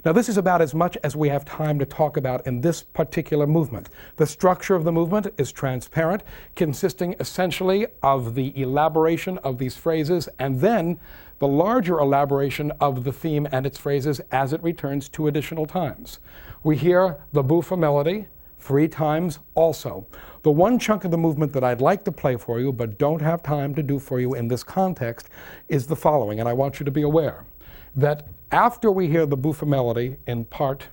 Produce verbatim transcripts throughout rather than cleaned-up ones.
Now, this is about as much as we have time to talk about in this particular movement. The structure of the movement is transparent, consisting essentially of the elaboration of these phrases and then the larger elaboration of the theme and its phrases as it returns two additional times. We hear the buffa melody three times also. The one chunk of the movement that I'd like to play for you but don't have time to do for you in this context is the following, and I want you to be aware that after we hear the buffa melody in part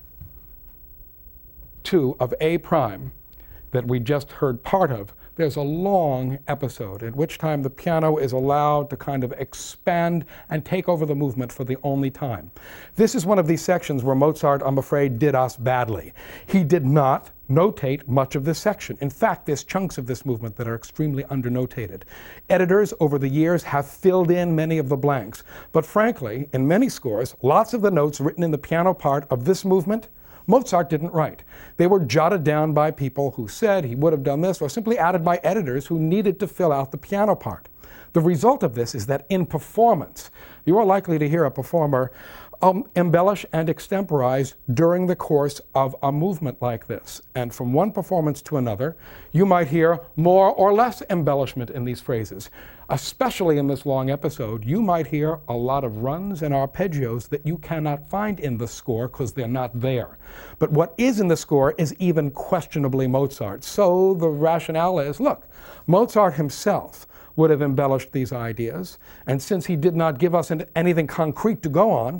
two of A prime that we just heard part of, there's a long episode at which time the piano is allowed to kind of expand and take over the movement for the only time. This is one of these sections where Mozart, I'm afraid, did us badly. He did not notate much of this section. In fact, there's chunks of this movement that are extremely undernotated. Editors over the years have filled in many of the blanks, but frankly, in many scores, lots of the notes written in the piano part of this movement Mozart didn't write. They were jotted down by people who said he would have done this, or simply added by editors who needed to fill out the piano part. The result of this is that in performance, you are likely to hear a performer um, embellish and extemporize during the course of a movement like this. And from one performance to another, you might hear more or less embellishment in these phrases. Especially in this long episode, you might hear a lot of runs and arpeggios that you cannot find in the score because they're not there. But what is in the score is even questionably Mozart. So the rationale is, look, Mozart himself would have embellished these ideas, and since he did not give us anything concrete to go on,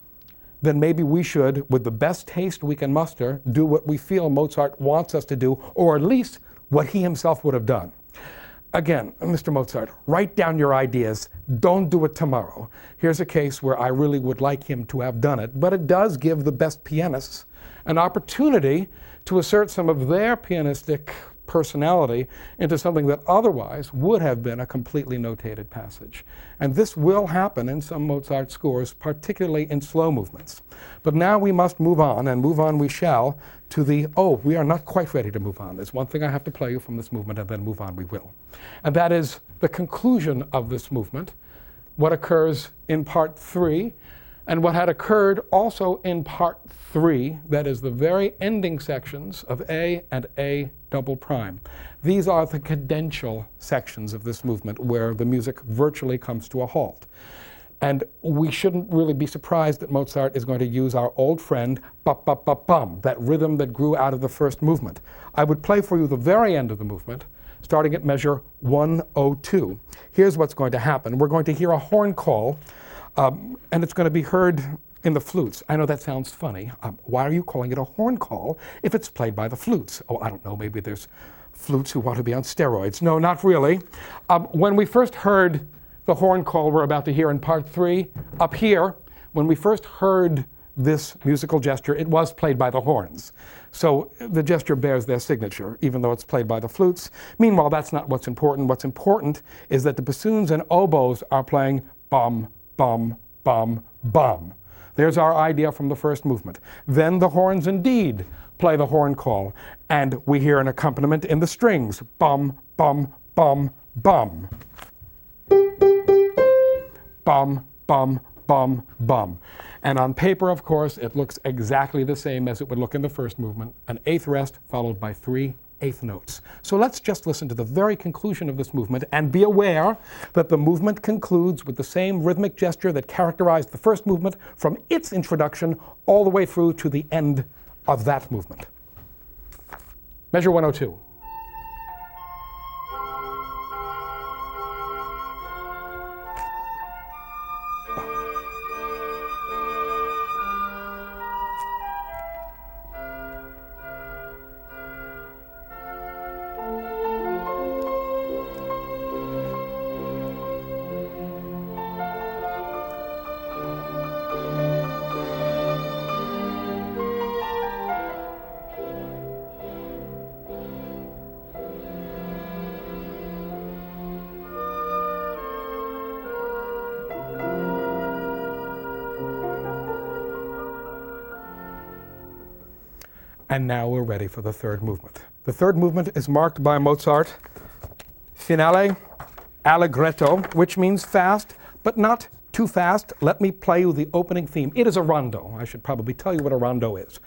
then maybe we should, with the best taste we can muster, do what we feel Mozart wants us to do, or at least what he himself would have done. Again, Mister Mozart, write down your ideas. Don't do it tomorrow. Here's a case where I really would like him to have done it, but it does give the best pianists an opportunity to assert some of their pianistic personality into something that otherwise would have been a completely notated passage. And this will happen in some Mozart scores, particularly in slow movements. But now we must move on, and move on we shall, to the, oh, we are not quite ready to move on. There's one thing I have to play you from this movement, and then move on we will. And that is the conclusion of this movement, what occurs in part three, and what had occurred also in part three, that is the very ending sections of A and A double prime. These are the cadential sections of this movement where the music virtually comes to a halt. And we shouldn't really be surprised that Mozart is going to use our old friend, ba-ba-ba-bum, that rhythm that grew out of the first movement. I would play for you the very end of the movement, starting at measure one oh two. Here's what's going to happen. We're going to hear a horn call, um, and it's going to be heard in the flutes. I know that sounds funny. Um, why are you calling it a horn call if it's played by the flutes? Oh, I don't know, maybe there's flutes who want to be on steroids. No, not really. Um, when we first heard the horn call we're about to hear in part three, up here, when we first heard this musical gesture, it was played by the horns. So the gesture bears their signature, even though it's played by the flutes. Meanwhile, that's not what's important. What's important is that the bassoons and oboes are playing bum, bum, bum, bum. There's our idea from the first movement. Then the horns indeed play the horn call, and we hear an accompaniment in the strings. Bum, bum, bum, bum. Bum, bum, bum, bum. And on paper, of course, it looks exactly the same as it would look in the first movement, an eighth rest followed by three eighth notes. So let's just listen to the very conclusion of this movement and be aware that the movement concludes with the same rhythmic gesture that characterized the first movement from its introduction all the way through to the end of that movement. Measure one oh two. And now we're ready for the third movement. The third movement is marked by Mozart, finale allegretto, which means fast, but not too fast, let me play you the opening theme. It is a rondo. I should probably tell you what a rondo is.